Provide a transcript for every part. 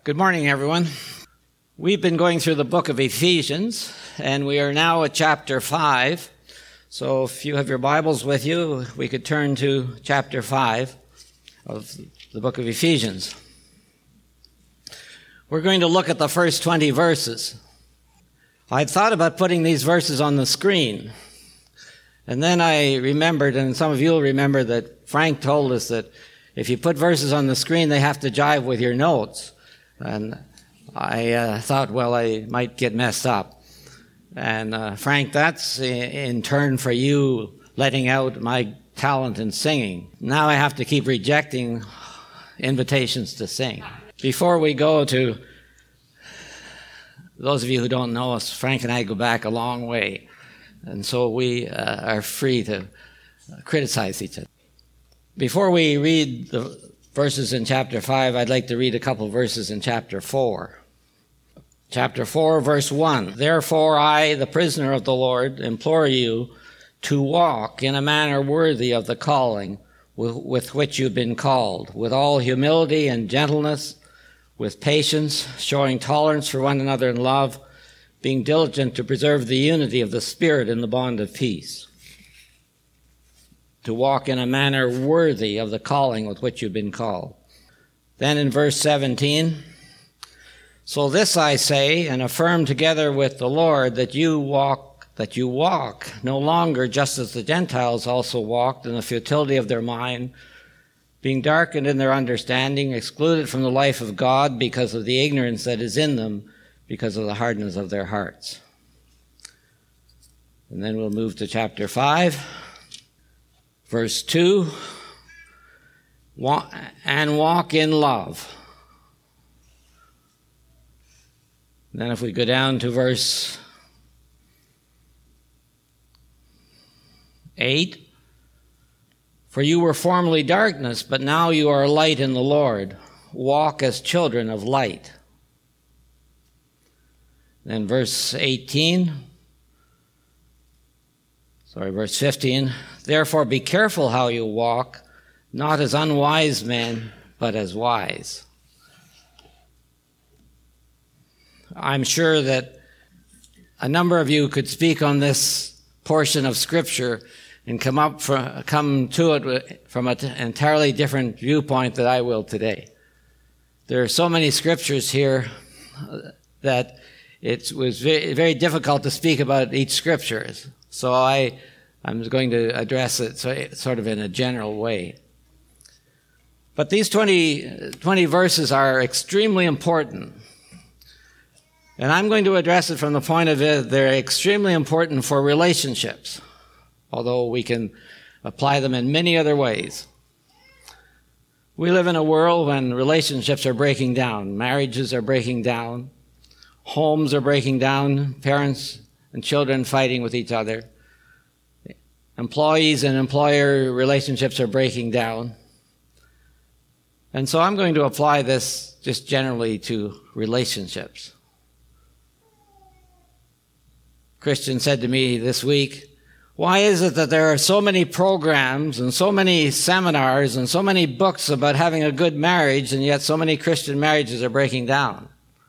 Good morning, everyone. We've been going through the book of Ephesians, and we are now at chapter 5. So if you have your Bibles with you, we could turn to chapter 5 of the book of Ephesians. We're going to look at the first 20 verses. I'd thought about putting these verses on the screen, and then I remembered, and some of you will remember, that Frank told us that if you put verses on the screen, they have to jive with your notes. And I thought, well, I might get messed up. And Frank, that's in turn for you letting out my talent in singing. Now I have to keep rejecting invitations to sing. Before we go to, those of you who don't know us, Frank and I go back a long way. And so we are free to criticize each other. Before we read the verses in chapter 5, I'd like to read a couple verses in chapter 4. Chapter 4, verse 1. Therefore I, the prisoner of the Lord, implore you to walk in a manner worthy of the calling with which you've been called, with all humility and gentleness, with patience, showing tolerance for one another in love, being diligent to preserve the unity of the Spirit in the bond of peace. To walk in a manner worthy of the calling with which you've been called. Then in verse 17, so this I say and affirm together with the Lord that you walk no longer just as the Gentiles also walked in the futility of their mind, being darkened in their understanding, excluded from the life of God because of the ignorance that is in them, because of the hardness of their hearts. And then we'll move to chapter 5. Verse 2, and walk in love. Then if we go down to verse 8, for you were formerly darkness, but now you are light in the Lord. Walk as children of light. Then verse 15, therefore be careful how you walk, not as unwise men, but as wise. I'm sure that a number of you could speak on this portion of Scripture and come to it from an entirely different viewpoint that I will today. There are so many Scriptures here that it was very, very difficult to speak about each Scripture. So I'm going to address it sort of in a general way. But these 20 verses are extremely important. And I'm going to address it from the point of view they're extremely important for relationships, although we can apply them in many other ways. We live in a world when relationships are breaking down, marriages are breaking down, homes are breaking down, parents and children fighting with each other. Employees and employer relationships are breaking down. And so I'm going to apply this just generally to relationships. Christian said to me this week, why is it that there are so many programs and so many seminars and so many books about having a good marriage, and yet so many Christian marriages are breaking down?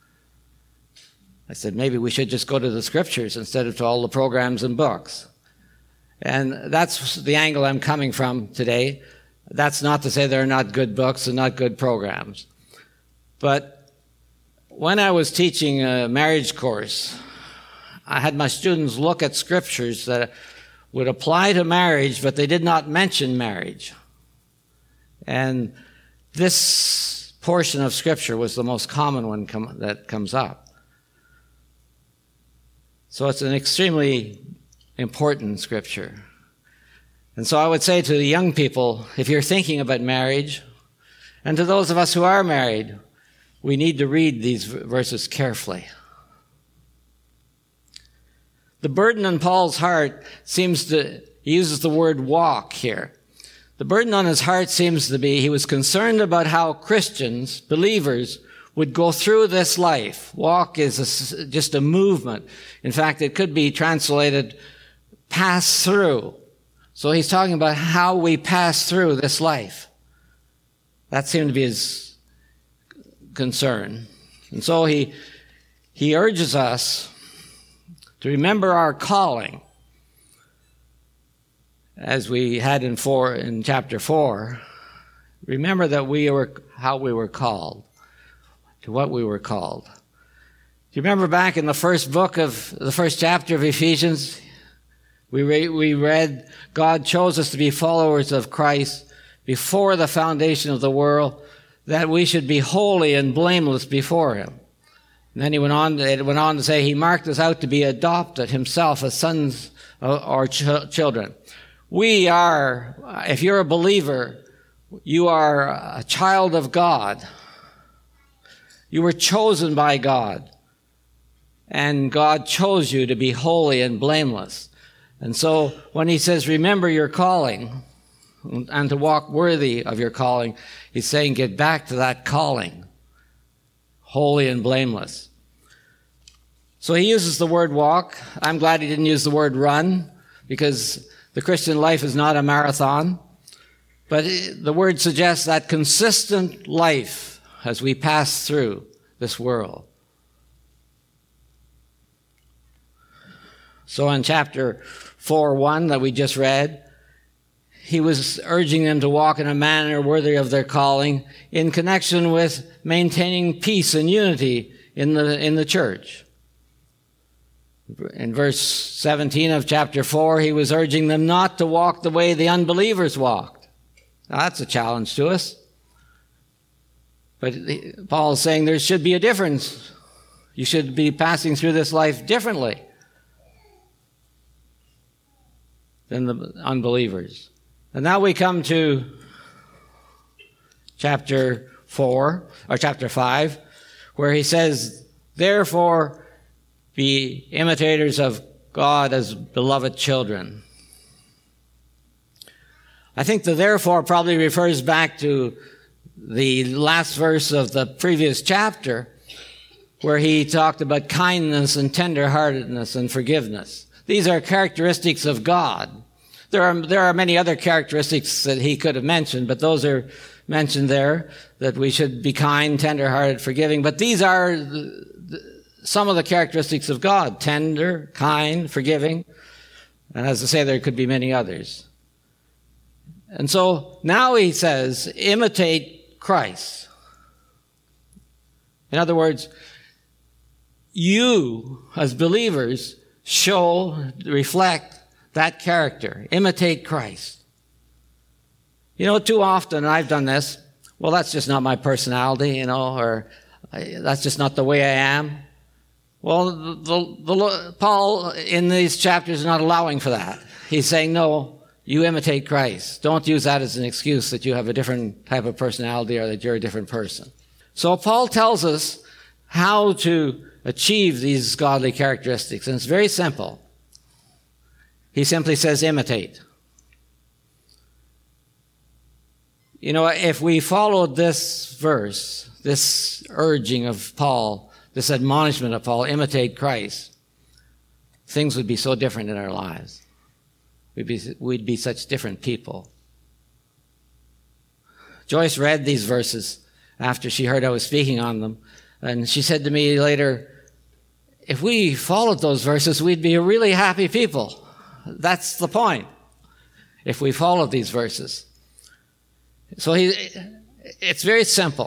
I said, maybe we should just go to the Scriptures instead of to all the programs and books. And that's the angle I'm coming from today. That's not to say there are not good books and not good programs. But when I was teaching a marriage course, I had my students look at Scriptures that would apply to marriage, but they did not mention marriage. And this portion of Scripture was the most common one that comes up. So it's an extremely important Scripture. And so I would say to the young people, if you're thinking about marriage, and to those of us who are married, we need to read these verses carefully. The burden on Paul's heart he uses the word walk here. The burden on his heart seems to be he was concerned about how Christians, believers, would go through this life. Walk is just a movement. In fact, it could be translated pass through. So he's talking about how we pass through this life. That seemed to be his concern. And so he urges us to remember our calling, as we had in chapter 4. Remember that how we were called, to what we were called. Do you remember back in the first chapter of Ephesians? We read, God chose us to be followers of Christ before the foundation of the world, that we should be holy and blameless before him. And then it went on to say, he marked us out to be adopted himself as sons or children. We are, if you're a believer, you are a child of God. You were chosen by God. And God chose you to be holy and blameless. And so when he says, remember your calling and to walk worthy of your calling, he's saying, get back to that calling, holy and blameless. So he uses the word walk. I'm glad he didn't use the word run, because the Christian life is not a marathon. But the word suggests that consistent life as we pass through this world. So in chapter 4:1 that we just read, he was urging them to walk in a manner worthy of their calling in connection with maintaining peace and unity in the church. In verse 17 of chapter 4, he was urging them not to walk the way the unbelievers walked. Now, that's a challenge to us. But Paul is saying there should be a difference. You should be passing through this life differently than the unbelievers. And now we come to chapter 5, where he says, therefore, be imitators of God as beloved children. I think the therefore probably refers back to the last verse of the previous chapter, where he talked about kindness and tenderheartedness and forgiveness. These are characteristics of God. There are many other characteristics that he could have mentioned, but those are mentioned there, that we should be kind, tenderhearted, forgiving. But these are some of the characteristics of God: tender, kind, forgiving. And as I say, there could be many others. And so now he says, imitate Christ. In other words, you as believers reflect that character. Imitate Christ. You know, too often I've done this. Well, that's just not my personality, or that's just not the way I am. Well, Paul in these chapters is not allowing for that. He's saying, no, you imitate Christ. Don't use that as an excuse that you have a different type of personality or that you're a different person. So Paul tells us how to achieve these godly characteristics, and it's very simple. He simply says, imitate. You know, if we followed this verse, this urging of Paul, this admonishment of Paul, imitate Christ, things would be so different in our lives. We'd be such different people. Joyce read these verses after she heard I was speaking on them, and she said to me later, if we followed those verses, we'd be a really happy people. That's the point, if we followed these verses. So it's very simple.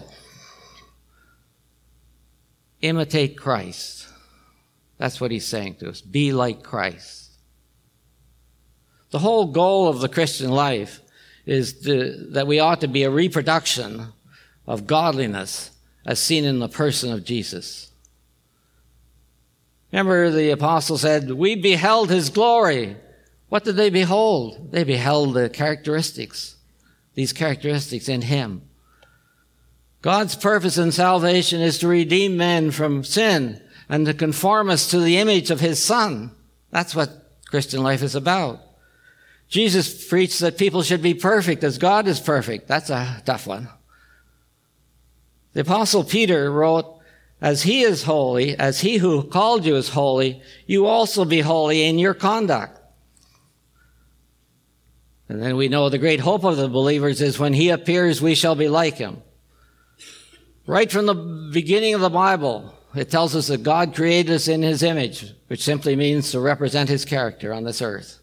Imitate Christ. That's what he's saying to us. Be like Christ. The whole goal of the Christian life is that we ought to be a reproduction of godliness as seen in the person of Jesus. Remember, the apostle said, we beheld his glory. What did they behold? They beheld the characteristics, these characteristics in him. God's purpose in salvation is to redeem men from sin and to conform us to the image of his Son. That's what Christian life is about. Jesus preached that people should be perfect as God is perfect. That's a tough one. The apostle Peter wrote, as he is holy, as he who called you is holy, you also be holy in your conduct. And then we know the great hope of the believers is when he appears, we shall be like him. Right from the beginning of the Bible, it tells us that God created us in his image, which simply means to represent his character on this earth.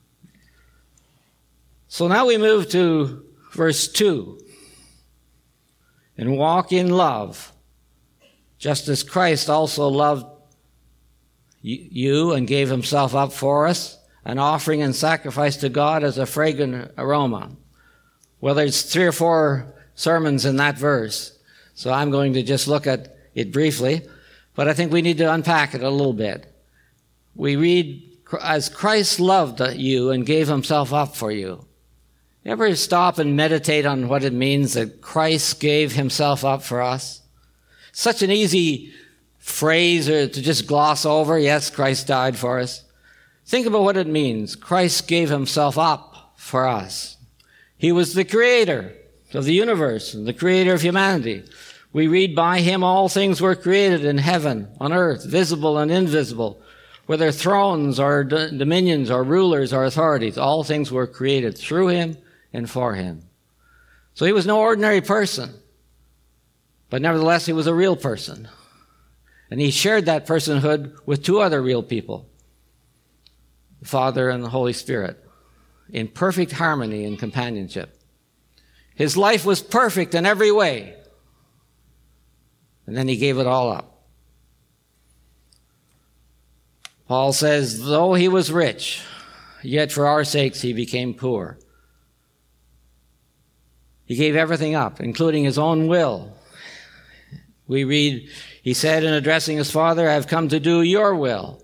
So now we move to verse 2. And walk in love, just as Christ also loved you and gave himself up for us, an offering and sacrifice to God as a fragrant aroma. Well, there's 3 or 4 sermons in that verse, so I'm going to just look at it briefly, but I think we need to unpack it a little bit. We read, as Christ loved you and gave himself up for you. You ever stop and meditate on what it means that Christ gave himself up for us? Such an easy phrase to just gloss over. Yes, Christ died for us. Think about what it means. Christ gave himself up for us. He was the creator of the universe and the creator of humanity. We read, by him all things were created in heaven, on earth, visible and invisible, whether thrones or dominions or rulers or authorities. All things were created through him and for him. So he was no ordinary person, but nevertheless he was a real person. And he shared that personhood with 2 other real people, the Father and the Holy Spirit, in perfect harmony and companionship. His life was perfect in every way, and then he gave it all up. Paul says, though he was rich, yet for our sakes he became poor. He gave everything up, including his own will. We read, he said in addressing his Father, I have come to do your will.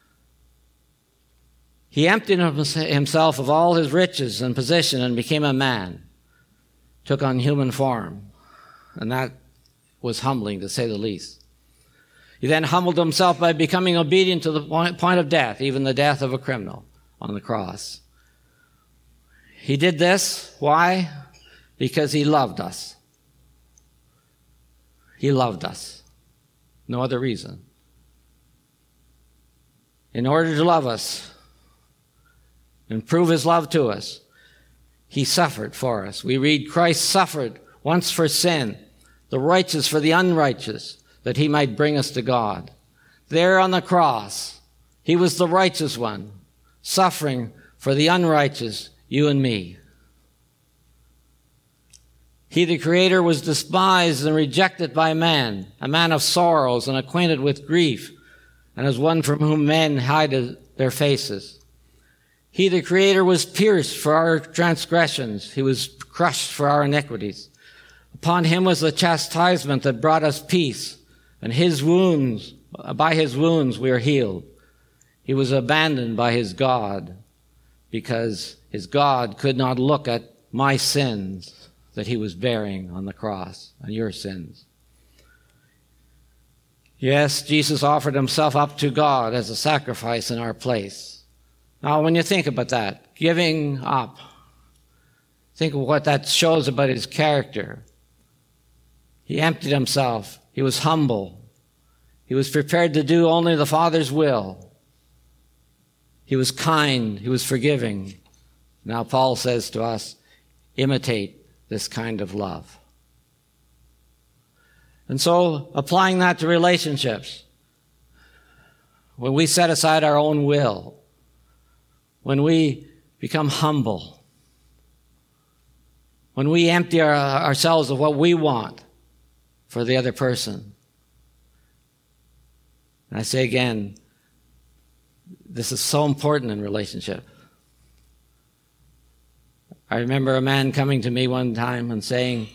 He emptied himself of all his riches and position and became a man, took on human form, and that was humbling, to say the least. He then humbled himself by becoming obedient to the point of death, even the death of a criminal on the cross. He did this. Why? Because he loved us. He loved us. No other reason. In order to love us and prove his love to us, he suffered for us. We read, Christ suffered once for sin, the righteous for the unrighteous, that he might bring us to God. There on the cross, he was the righteous one, suffering for the unrighteous, you and me. He, the Creator, was despised and rejected by man, a man of sorrows and acquainted with grief, and as one from whom men hide their faces. He, the Creator, was pierced for our transgressions. He was crushed for our iniquities. Upon him was the chastisement that brought us peace, and by his wounds we are healed. He was abandoned by his God, because his God could not look at my sins that he was bearing on the cross, and your sins. Yes, Jesus offered himself up to God as a sacrifice in our place. Now, when you think about that, giving up, think of what that shows about his character. He emptied himself. He was humble. He was prepared to do only the Father's will. He was kind. He was forgiving. Now, Paul says to us, imitate this kind of love. And so, applying that to relationships, when we set aside our own will, when we become humble, when we empty ourselves of what we want for the other person. And I say again, this is so important in relationship. I remember a man coming to me one time and saying,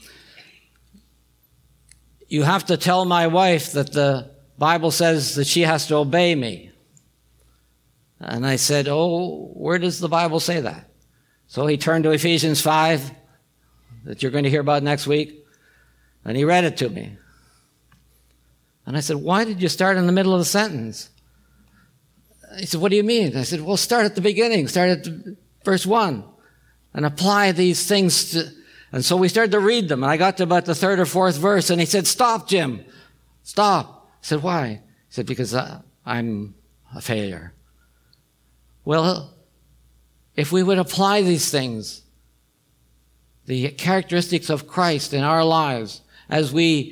you have to tell my wife that the Bible says that she has to obey me. And I said, oh, where does the Bible say that? So he turned to Ephesians 5, that you're going to hear about next week, and he read it to me. And I said, why did you start in the middle of the sentence? He said, what do you mean? I said, well, start at the beginning, start at verse 1, and apply these things to... And so we started to read them, and I got to about the 3rd or 4th verse, and he said, stop, Jim, stop. I said, why? He said, because I'm a failure. Well, if we would apply these things, the characteristics of Christ in our lives, as we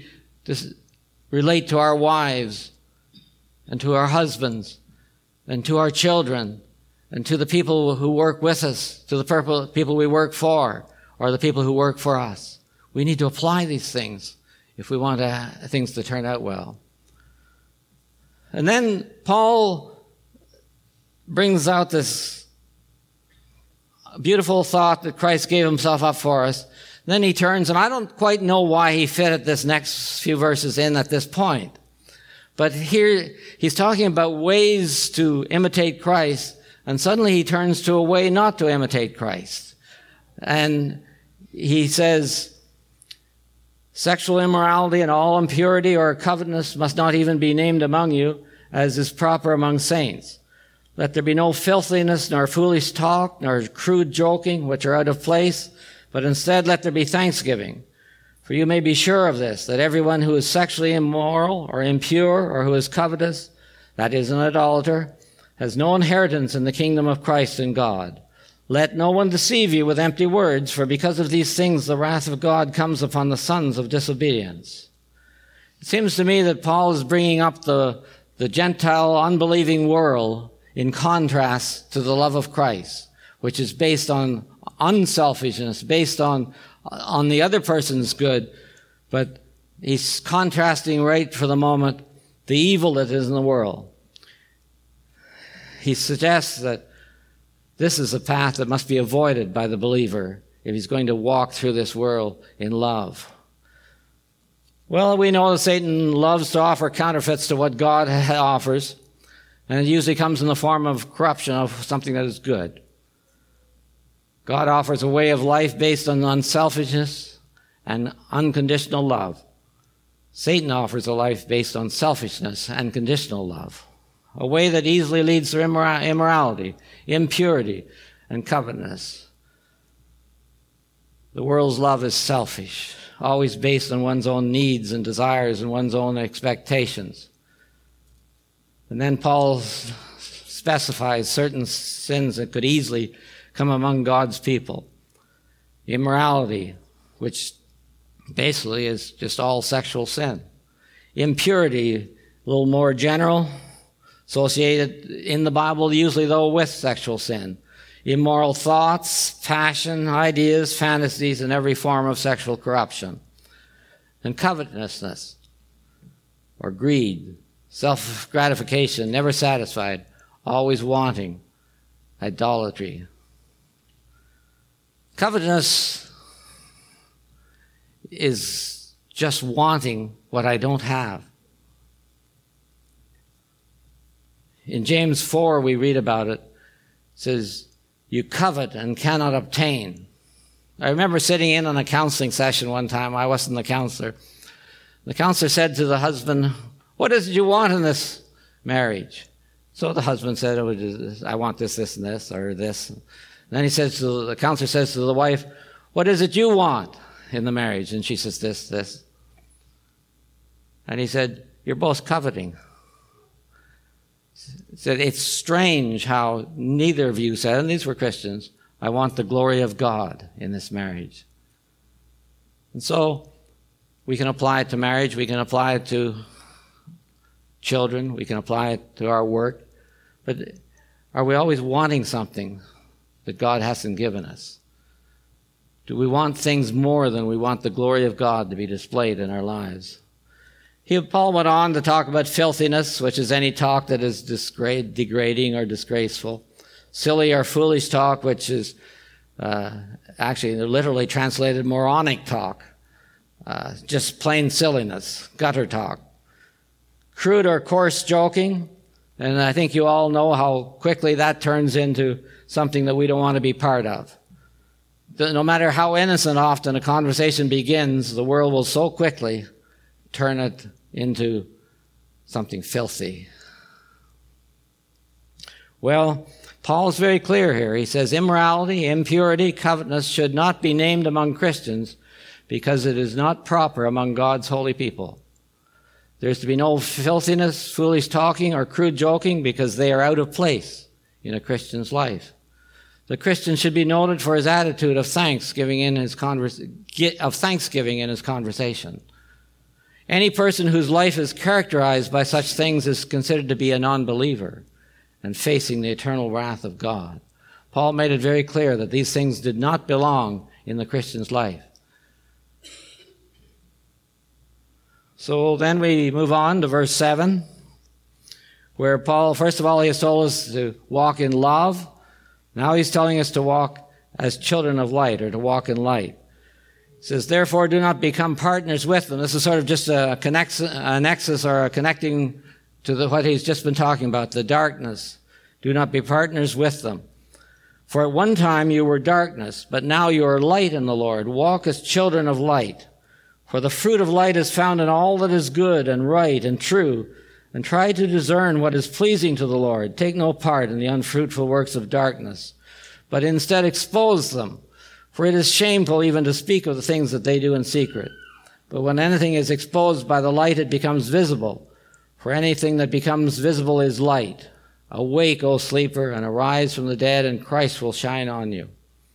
relate to our wives and to our husbands and to our children and to the people who work with us, to the people we work for, or the people who work for us. We need to apply these things if we want things to turn out well. And then Paul brings out this beautiful thought that Christ gave himself up for us. Then he turns, and I don't quite know why he fitted this next few verses in at this point. But here he's talking about ways to imitate Christ, and suddenly he turns to a way not to imitate Christ. And he says, sexual immorality and all impurity or covetousness must not even be named among you, as is proper among saints. Let there be no filthiness, nor foolish talk, nor crude joking, which are out of place, but instead let there be thanksgiving. For you may be sure of this, that everyone who is sexually immoral or impure or who is covetous, that is, an idolater, has no inheritance in the kingdom of Christ and God. Let no one deceive you with empty words, for because of these things the wrath of God comes upon the sons of disobedience. It seems to me that Paul is bringing up the Gentile unbelieving world in contrast to the love of Christ, which is based on unselfishness, based on the other person's good, but he's contrasting right for the moment the evil that is in the world. He suggests that this is a path that must be avoided by the believer if he's going to walk through this world in love. Well, we know that Satan loves to offer counterfeits to what God offers, and it usually comes in the form of corruption of something that is good. God offers a way of life based on unselfishness and unconditional love. Satan offers a life based on selfishness and conditional love, a way that easily leads to immorality, impurity, and covetousness. The world's love is selfish, always based on one's own needs and desires and one's own expectations. And then Paul specifies certain sins that could easily come among God's people. Immorality, which basically is just all sexual sin. Impurity, a little more general, associated in the Bible usually though with sexual sin. Immoral thoughts, passion, ideas, fantasies, and every form of sexual corruption. And covetousness, or greed, self-gratification, never satisfied, always wanting, idolatry. Covetousness is just wanting what I don't have. In James 4, we read about it. It says, you covet and cannot obtain. I remember sitting in on a counseling session one time. I wasn't the counselor. The counselor said to the husband, what is it you want in this marriage? So the husband said, I want this, this, and this, or this. And then the counselor says to the wife, what is it you want in the marriage? And she says, this. And he said, you're both coveting. He said, it's strange how neither of you said, and these were Christians, I want the glory of God in this marriage. And so we can apply it to marriage, we can apply it to children, we can apply it to our work. But are we always wanting something that God hasn't given us? Do we want things more than we want the glory of God to be displayed in our lives? Paul went on to talk about filthiness, which is any talk that is degrading or disgraceful. Silly or foolish talk, which is actually literally translated moronic talk. Just plain silliness, gutter talk. Crude or coarse joking, and I think you all know how quickly that turns into something that we don't want to be part of. No matter how innocent often a conversation begins, the world will so quickly turn it into something filthy. Well, Paul's very clear here. He says immorality, impurity, covetousness should not be named among Christians because it is not proper among God's holy people. There's to be no filthiness, foolish talking, or crude joking because they are out of place in a Christian's life. The Christian should be noted for his attitude of thanksgiving in his conversation. Any person whose life is characterized by such things is considered to be a non-believer and facing the eternal wrath of God. Paul made it very clear that these things did not belong in the Christian's life. So then we move on to verse 7, where Paul, first of all, he has told us to walk in love. Now he's telling us to walk as children of light, or to walk in light. He says, therefore, do not become partners with them. This is sort of just a nexus or a connecting to what he's just been talking about, the darkness. Do not be partners with them. For at one time you were darkness, but now you are light in the Lord. Walk as children of light. For the fruit of light is found in all that is good and right and true, and try to discern what is pleasing to the Lord. Take no part in the unfruitful works of darkness, but instead expose them. For it is shameful even to speak of the things that they do in secret. But when anything is exposed by the light, it becomes visible. For anything that becomes visible is light. Awake, O sleeper, and arise from the dead, and Christ will shine on you.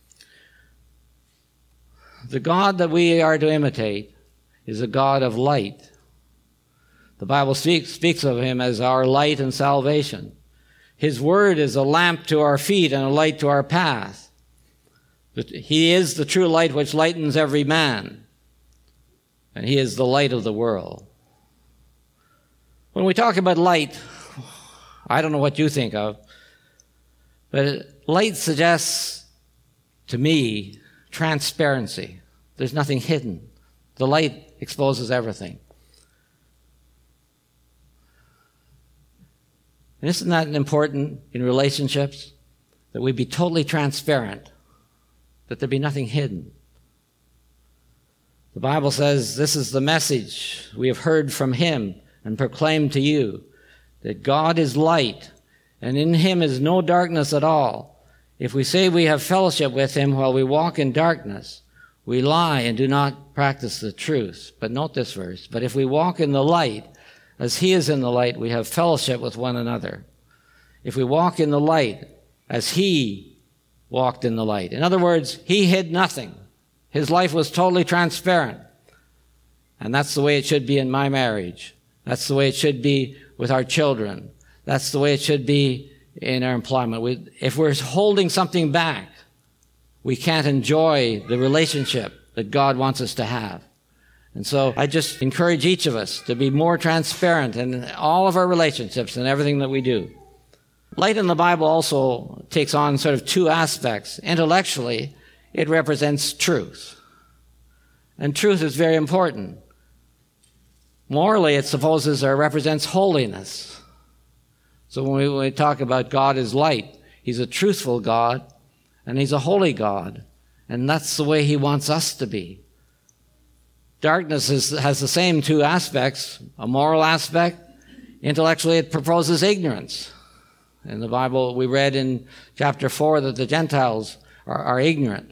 The God that we are to imitate is a God of light. The Bible speaks of him as our light and salvation. His word is a lamp to our feet and a light to our path. But he is the true light which lightens every man, and he is the light of the world. When we talk about light, I don't know what you think of, but light suggests to me transparency. There's nothing hidden. The light exposes everything. And isn't that important in relationships? That we be totally transparent, that there be nothing hidden. The Bible says, this is the message we have heard from him and proclaimed to you, that God is light, and in him is no darkness at all. If we say we have fellowship with him while we walk in darkness, we lie and do not practice the truth. But note this verse, but if we walk in the light, as he is in the light, we have fellowship with one another. If we walk in the light, as he walked in the light. In other words, he hid nothing. His life was totally transparent. And that's the way it should be in my marriage. That's the way it should be with our children. That's the way it should be in our employment. If we're holding something back, we can't enjoy the relationship that God wants us to have. And so I just encourage each of us to be more transparent in all of our relationships and everything that we do. Light in the Bible also takes on sort of two aspects. Intellectually, it represents truth. And truth is very important. Morally, it supposes or represents holiness. So when we talk about God is light, he's a truthful God, and he's a holy God. And that's the way he wants us to be. Darkness has the same two aspects, a moral aspect. Intellectually, it proposes ignorance. In the Bible, we read in chapter 4 that the Gentiles are ignorant.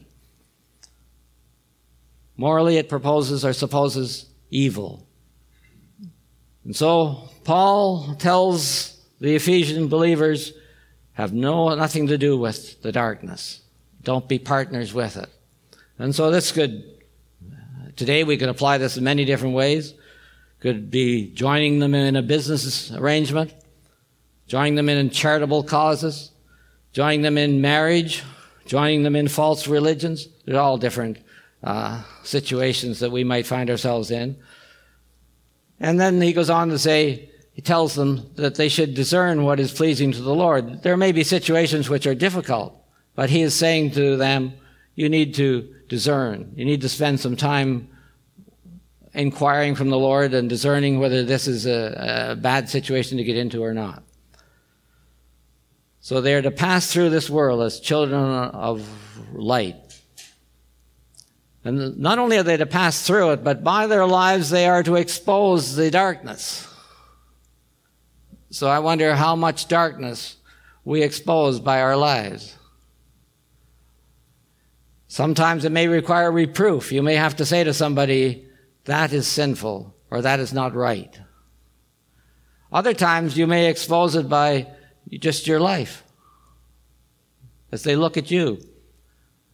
Morally, it proposes or supposes evil. And so Paul tells the Ephesian believers, have nothing to do with the darkness. Don't be partners with it. And so that's good. Today we can apply this in many different ways. Could be joining them in a business arrangement, joining them in charitable causes, joining them in marriage, joining them in false religions. They're all different situations that we might find ourselves in. And then he goes on to say, he tells them that they should discern what is pleasing to the Lord. There may be situations which are difficult, but he is saying to them, you need to discern. You need to spend some time inquiring from the Lord and discerning whether this is a bad situation to get into or not. So they are to pass through this world as children of light. And not only are they to pass through it, but by their lives they are to expose the darkness. So I wonder how much darkness we expose by our lives. Sometimes it may require reproof. You may have to say to somebody, that is sinful, or that is not right. Other times you may expose it by just your life. As they look at you,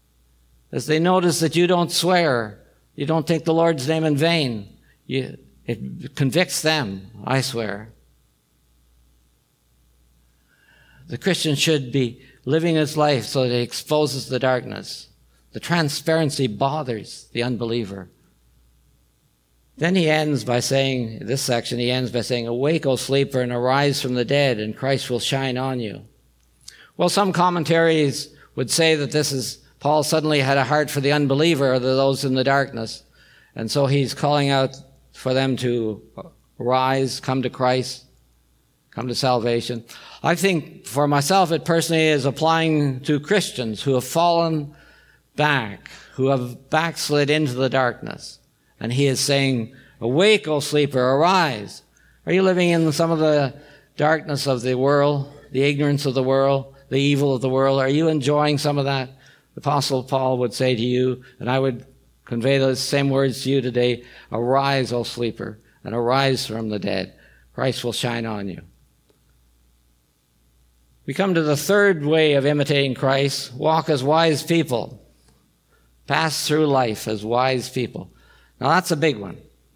as they notice that you don't swear, you don't take the Lord's name in vain, it It convicts them, I swear. The Christian should be living his life so that he exposes the darkness. The transparency bothers the unbeliever. Then he ends by saying, this section, he ends by saying, "Awake, O sleeper, and arise from the dead, and Christ will shine on you." Well, some commentaries would say that this is, Paul suddenly had a heart for the unbeliever or those in the darkness. And so he's calling out for them to rise, come to Christ, come to salvation. I think for myself, it personally is applying to Christians who have fallen back, who have backslid into the darkness. And he is saying, "Awake, O sleeper, arise." Are you living in some of the darkness of the world, the ignorance of the world, the evil of the world? Are you enjoying some of that? The Apostle Paul would say to you, and I would convey those same words to you today, "Arise, O sleeper, and arise from the dead. Christ will shine on you." We come to the third way of imitating Christ: walk as wise people. Pass through life as wise people. Now that's a big one.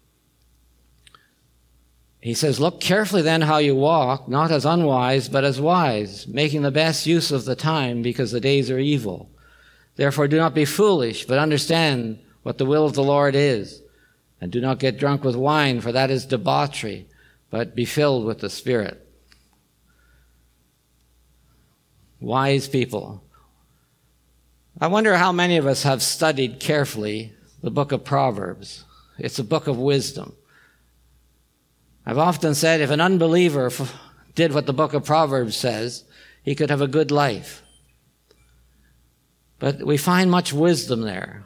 He says, "Look carefully then how you walk, not as unwise, but as wise, making the best use of the time, because the days are evil. Therefore do not be foolish, but understand what the will of the Lord is. And do not get drunk with wine, for that is debauchery, but be filled with the Spirit." Wise people. I wonder how many of us have studied carefully the book of Proverbs. It's a book of wisdom. I've often said if an unbeliever did what the book of Proverbs says, he could have a good life. But we find much wisdom there.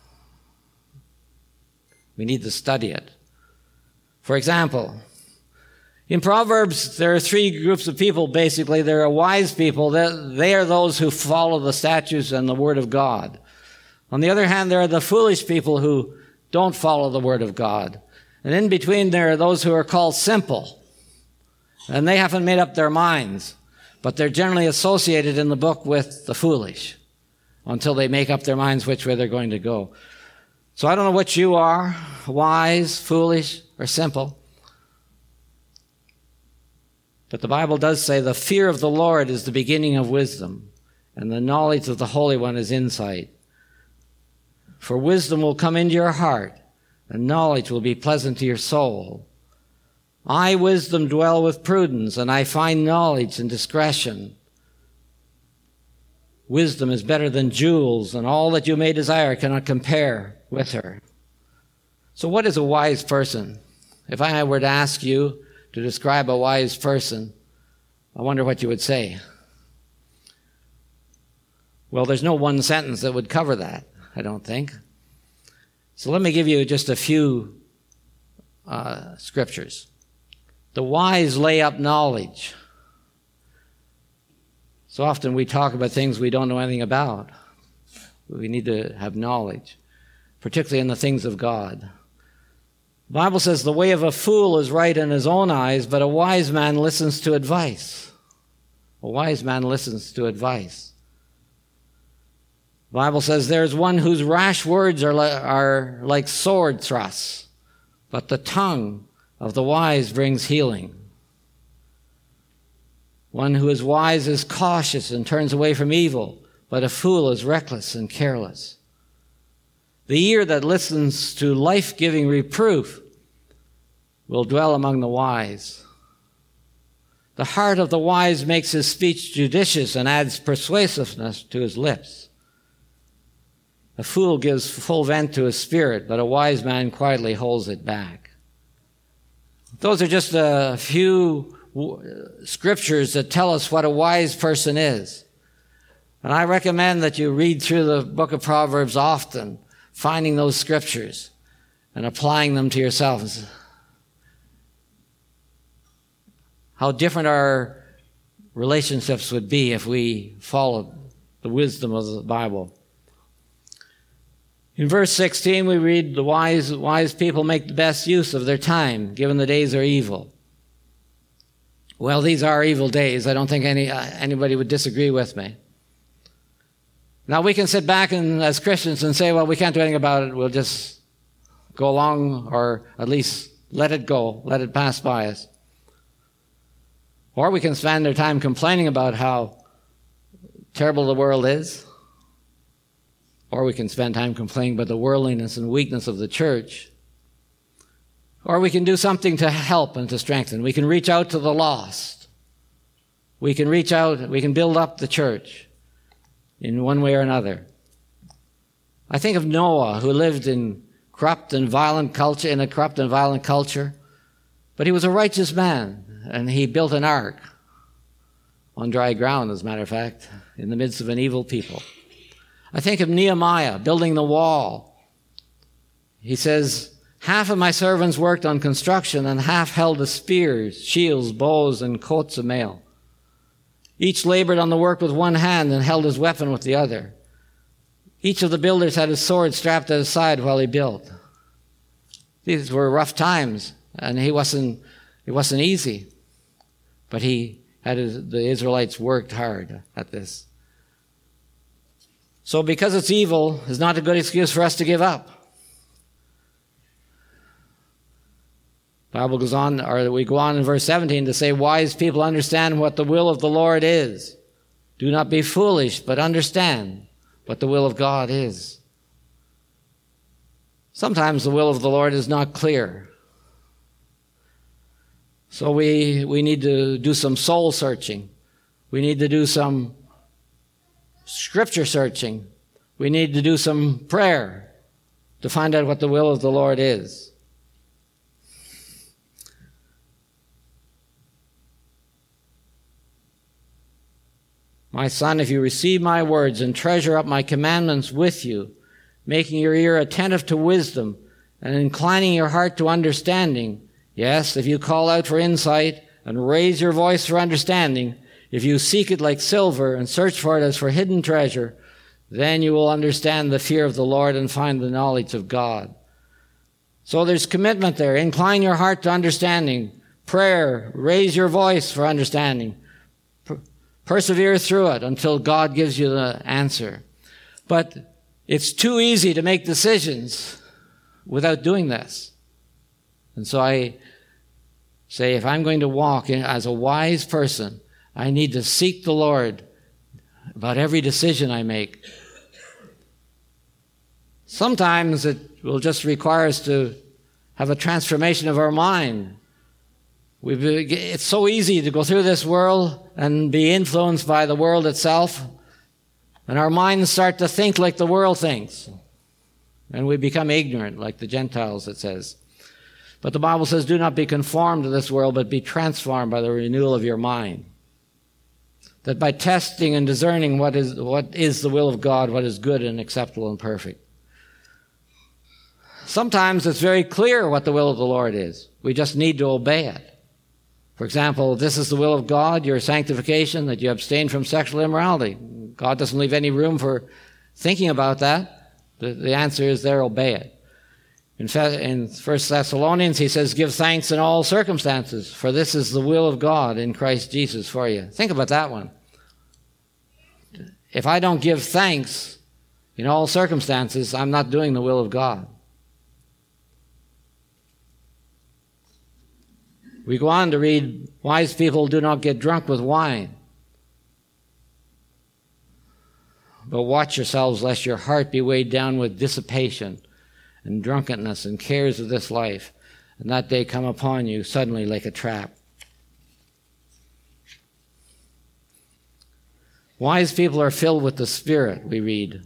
We need to study it. For example, in Proverbs, there are three groups of people, basically. There are wise people. They are those who follow the statutes and the word of God. On the other hand, there are the foolish people who don't follow the word of God. And in between, there are those who are called simple. And they haven't made up their minds, but they're generally associated in the book with the foolish until they make up their minds which way they're going to go. So I don't know which you are, wise, foolish, or simple. But the Bible does say the fear of the Lord is the beginning of wisdom, and the knowledge of the Holy One is insight. For wisdom will come into your heart, and knowledge will be pleasant to your soul. I, wisdom, dwell with prudence, and I find knowledge and discretion. Wisdom is better than jewels, and all that you may desire cannot compare with her. So what is a wise person? If I were to ask you to describe a wise person, I wonder what you would say. Well, there's no one sentence that would cover that, I don't think. So let me give you just a few scriptures. The wise lay up knowledge. So often we talk about things we don't know anything about. We need to have knowledge, particularly in the things of God. The Bible says the way of a fool is right in his own eyes, but a wise man listens to advice. A wise man listens to advice. The Bible says there's one whose rash words are like sword thrusts, but the tongue of the wise brings healing. One who is wise is cautious and turns away from evil, but a fool is reckless and careless. The ear that listens to life-giving reproof will dwell among the wise. The heart of the wise makes his speech judicious and adds persuasiveness to his lips. A fool gives full vent to his spirit, but a wise man quietly holds it back. Those are just a few scriptures that tell us what a wise person is. And I recommend that you read through the book of Proverbs often, finding those scriptures and applying them to yourselves. How different our relationships would be if we followed the wisdom of the Bible. In verse 16, we read, the wise people make the best use of their time, given the days are evil. Well, these are evil days. I don't think anybody would disagree with me. Now, we can sit back as Christians and say, well, we can't do anything about it. We'll just go along, or at least let it go, let it pass by us. Or we can spend our time complaining about how terrible the world is. Or we can spend time complaining about the worldliness and weakness of the church. Or we can do something to help and to strengthen. We can reach out to the lost. We can reach out, we can build up the church in one way or another. I think of Noah, who lived in a corrupt and violent culture, but he was a righteous man, and he built an ark on dry ground, as a matter of fact, in the midst of an evil people. I think of Nehemiah building the wall. He says, half of my servants worked on construction and half held the spears, shields, bows, and coats of mail. Each labored on the work with one hand and held his weapon with the other. Each of the builders had his sword strapped at his side while he built. These were rough times, and it wasn't easy. But the Israelites worked hard at this. So because it's evil is not a good excuse for us to give up. The Bible goes on, or we go on in verse 17 to say, wise people understand what the will of the Lord is. Do not be foolish, but understand what the will of God is. Sometimes the will of the Lord is not clear. So we need to do some soul searching. We need to do some scripture searching. We need to do some prayer to find out what the will of the Lord is. My son, if you receive my words and treasure up my commandments with you, making your ear attentive to wisdom and inclining your heart to understanding, yes, if you call out for insight and raise your voice for understanding, if you seek it like silver and search for it as for hidden treasure, then you will understand the fear of the Lord and find the knowledge of God. So there's commitment there. Incline your heart to understanding. Prayer. Raise your voice for understanding. Persevere through it until God gives you the answer. But it's too easy to make decisions without doing this. And so I say, if I'm going to walk as a wise person, I need to seek the Lord about every decision I make. Sometimes it will just require us to have a transformation of our mind. It's so easy to go through this world and be influenced by the world itself, and our minds start to think like the world thinks, and we become ignorant like the Gentiles, it says. But the Bible says, do not be conformed to this world, but be transformed by the renewal of your mind. That by testing and discerning what is the will of God, what is good and acceptable and perfect. Sometimes it's very clear what the will of the Lord is. We just need to obey it. For example, this is the will of God, your sanctification, that you abstain from sexual immorality. God doesn't leave any room for thinking about that. The answer is there, obey it. In 1 Thessalonians, he says, give thanks in all circumstances, for this is the will of God in Christ Jesus for you. Think about that one. If I don't give thanks in all circumstances, I'm not doing the will of God. We go on to read, wise people do not get drunk with wine, but watch yourselves lest your heart be weighed down with dissipation and drunkenness and cares of this life, and that day come upon you suddenly like a trap. Wise people are filled with the Spirit, we read.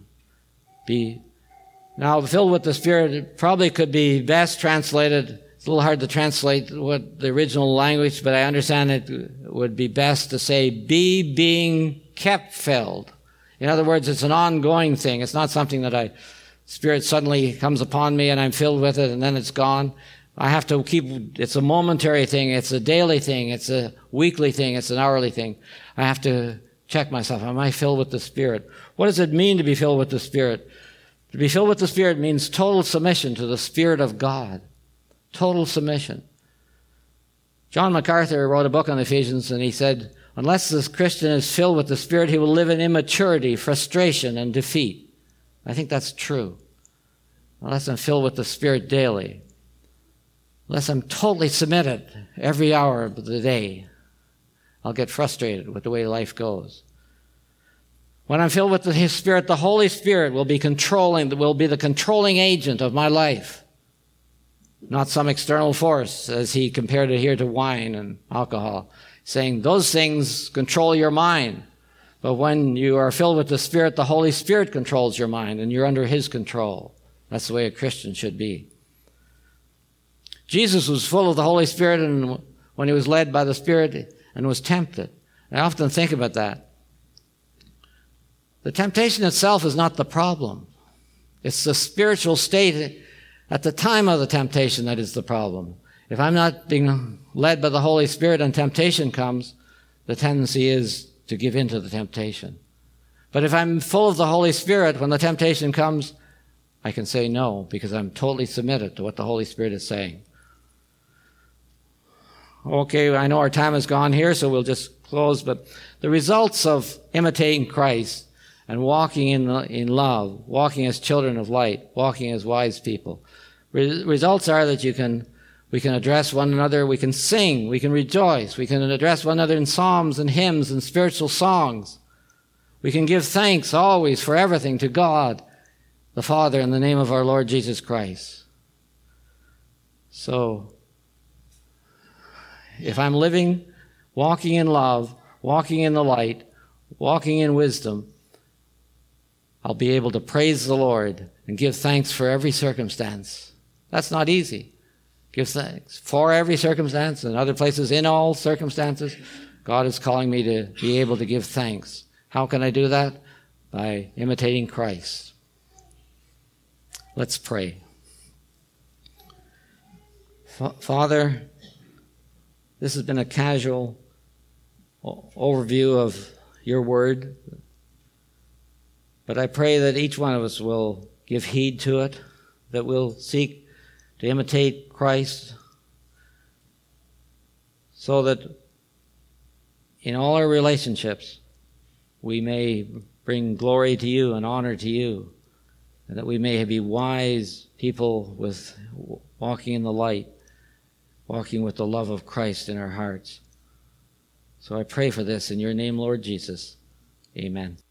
Now, filled with the Spirit, it probably could be best translated. It's a little hard to translate what the original language, but I understand it would be best to say, be being kept filled. In other words, it's an ongoing thing. It's not something that Spirit suddenly comes upon me and I'm filled with it and then it's gone. I have to it's a momentary thing. It's a daily thing. It's a weekly thing. It's an hourly thing. I have to check myself. Am I filled with the Spirit? What does it mean to be filled with the Spirit? To be filled with the Spirit means total submission to the Spirit of God. Total submission. John MacArthur wrote a book on Ephesians, and he said, unless this Christian is filled with the Spirit, he will live in immaturity, frustration, and defeat. I think that's true. Unless I'm filled with the Spirit daily. unless I'm totally submitted every hour of the day, I'll get frustrated with the way life goes. When I'm filled with the Spirit, the Holy Spirit will be the controlling agent of my life, not some external force, as he compared it here to wine and alcohol, saying those things control your mind. But when you are filled with the Spirit, the Holy Spirit controls your mind, and you're under his control. That's the way a Christian should be. Jesus was full of the Holy Spirit and when he was led by the Spirit and was tempted. I often think about that. The temptation itself is not the problem. It's the spiritual state at the time of the temptation that is the problem. If I'm not being led by the Holy Spirit and temptation comes, the tendency is to give in to the temptation. But if I'm full of the Holy Spirit, when the temptation comes, I can say no, because I'm totally submitted to what the Holy Spirit is saying. Okay, I know our time is gone here, so we'll just close, but the results of imitating Christ and walking in love, walking as children of light, walking as wise people. Results are that we can address one another, we can sing, we can rejoice, we can address one another in psalms and hymns and spiritual songs. We can give thanks always for everything to God, the Father, in the name of our Lord Jesus Christ. So, if I'm living, walking in love, walking in the light, walking in wisdom, I'll be able to praise the Lord and give thanks for every circumstance. That's not easy. Give thanks for every circumstance, and other places in all circumstances. God is calling me to be able to give thanks. How can I do that? By imitating Christ. Let's pray. Father, this has been a casual overview of your word, but I pray that each one of us will give heed to it, that we'll seek to imitate Christ, so that in all our relationships we may bring glory to you and honor to you, and that we may be wise people with walking in the light, walking with the love of Christ in our hearts. So I pray for this in your name, Lord Jesus. Amen.